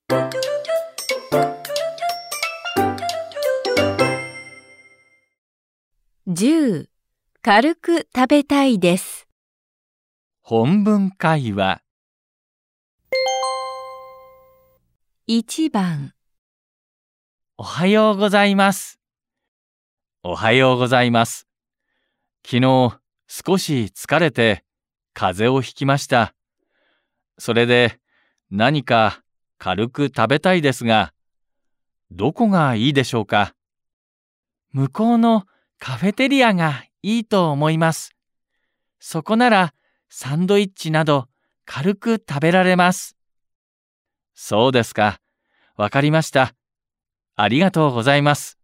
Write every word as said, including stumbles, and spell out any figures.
じゅう、軽く食べたいです。 本文会話。 いちばん、 おはようございます。おはようございます。昨日少し疲れて風邪をひきました。それで何か軽く食べたいですが、どこがいいでしょうか？向こうのカフェテリアがいいと思います。そこならサンドイッチなど軽く食べられます。そうですか。わかりました。ありがとうございます。